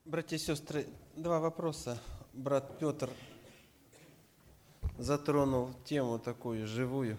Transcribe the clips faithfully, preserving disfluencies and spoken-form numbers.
Братья и сестры, два вопроса. Брат Петр затронул тему такую живую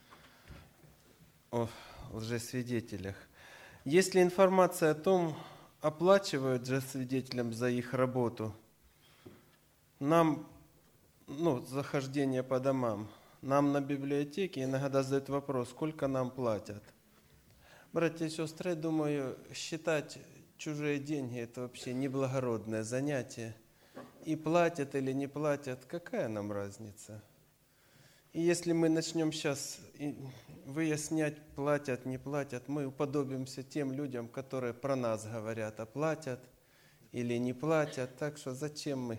о лжесвидетелях. Есть ли информация о том, оплачивают лжесвидетелям за их работу? Нам, ну, захождение по домам, нам на библиотеке иногда задают вопрос, сколько нам платят. Братья и сестры, я думаю, считать чужие деньги – это вообще неблагородное занятие. И платят или не платят, какая нам разница? И если мы начнем сейчас выяснять, платят, не платят, мы уподобимся тем людям, которые про нас говорят, а платят или не платят. Так что зачем мы?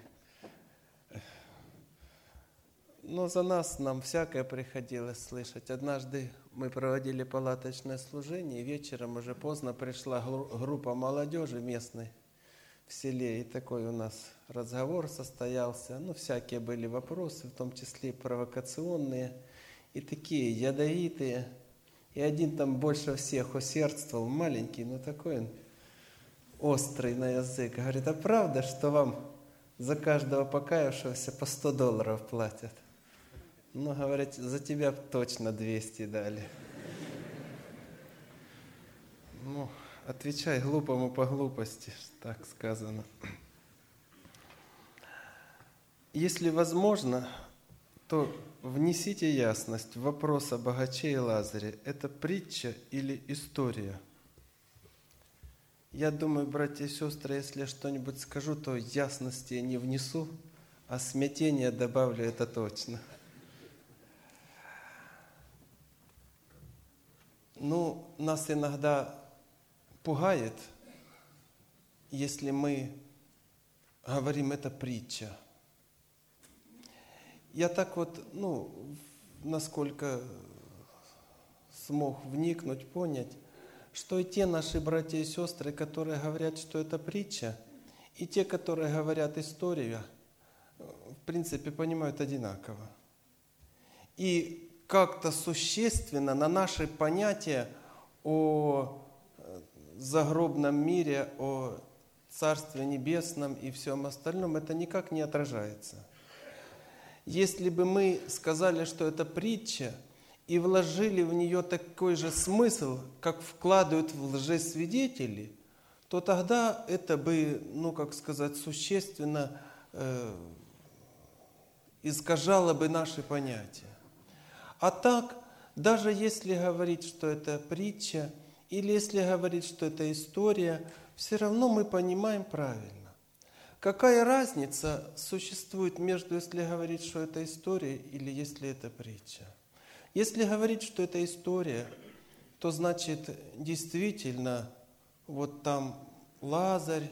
Но за нас нам всякое приходилось слышать. Однажды мы проводили палаточное служение, и вечером уже поздно пришла группа молодежи местной в селе, и такой у нас разговор состоялся. Ну, всякие были вопросы, в том числе провокационные, и такие ядовитые. И один там больше всех усердствовал, маленький, но такой он острый на язык. Говорит, а правда, что вам за каждого покаявшегося по сто долларов платят? Ну, говорят, за тебя точно двести дали. Ну, отвечай глупому по глупости, так сказано. Если возможно, то внесите ясность в вопрос о богаче и Лазаре. Это притча или история? Я думаю, братья и сестры, если я что-нибудь скажу, то ясности я не внесу, а смятение добавлю, это точно. Ну, нас иногда пугает, если мы говорим, это притча. Я так вот, ну, насколько смог вникнуть, понять, что и те наши братья и сестры, которые говорят, что это притча, и те, которые говорят история, в принципе, понимают одинаково. И как-то существенно на наши понятия о загробном мире, о Царстве Небесном и всем остальном, это никак не отражается. Если бы мы сказали, что это притча, и вложили в нее такой же смысл, как вкладывают в лжесвидетели, то тогда это бы, ну, как сказать, существенно э, искажало бы наши понятия. А так, даже если говорить, что это притча, или если говорить, что это история, все равно мы понимаем правильно. Какая разница существует между, если говорить, что это история, или если это притча? Если говорить, что это история, то значит, действительно, вот там Лазарь,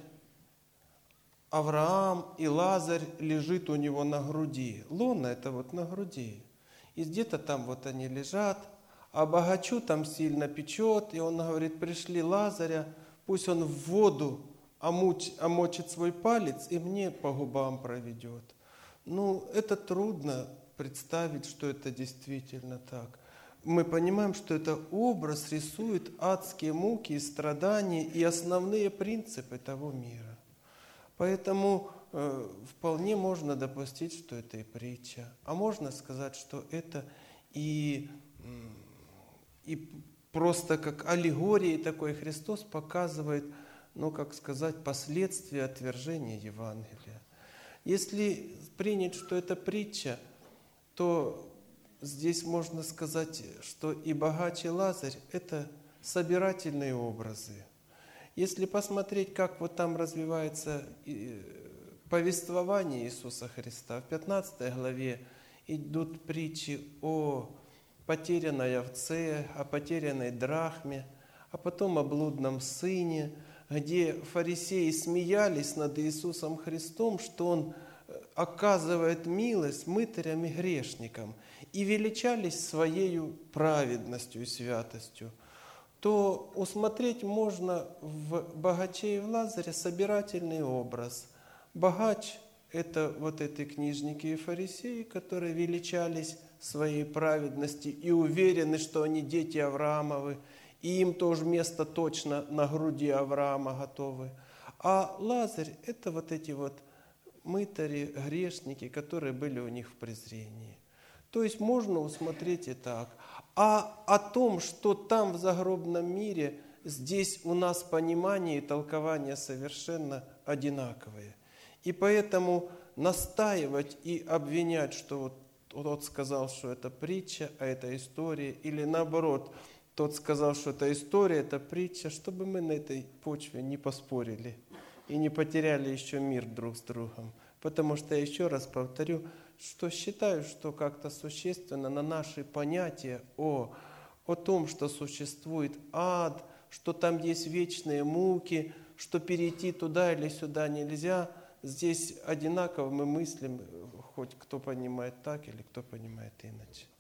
Авраам и Лазарь лежит у него на груди. Луна – это вот на груди. И где-то там вот они лежат, а богачу там сильно печет, и он говорит, пришли Лазаря, пусть он в воду омоч, омочит свой палец и мне по губам проведет. Ну, это трудно представить, что это действительно так. Мы понимаем, что это образ рисует адские муки и страдания и основные принципы того мира. Поэтому э, вполне можно допустить, что это и притча. А можно сказать, что это и, и просто как аллегория такой Христос показывает, ну, как сказать, последствия отвержения Евангелия. Если принять, что это притча, то здесь можно сказать, что и богач, и Лазарь – это собирательные образы. Если посмотреть, как вот там развивается повествование Иисуса Христа, в пятнадцатой главе идут притчи о потерянной овце, о потерянной драхме, а потом о блудном сыне, где фарисеи смеялись над Иисусом Христом, что Он оказывает милость мытарям и грешникам, и величались Своей праведностью и святостью, то усмотреть можно в богаче и в Лазаре собирательный образ. Богач – это вот эти книжники и фарисеи, которые величались своей праведности и уверены, что они дети Авраамовы, и им тоже место точно на груди Авраама готовы. А Лазарь – это вот эти вот мытари, грешники, которые были у них в презрении. То есть можно усмотреть и так. А о том, что там в загробном мире, здесь у нас понимание и толкование совершенно одинаковые. И поэтому настаивать и обвинять, что вот тот сказал, что это притча, а это история, или наоборот, тот сказал, что это история, это притча, чтобы мы на этой почве не поспорили и не потеряли еще мир друг с другом. Потому что, я еще раз повторю, что считаю, что как-то существенно на наши понятия о, о том, что существует ад, что там есть вечные муки, что перейти туда или сюда нельзя, здесь одинаково мы мыслим, хоть кто понимает так или кто понимает иначе.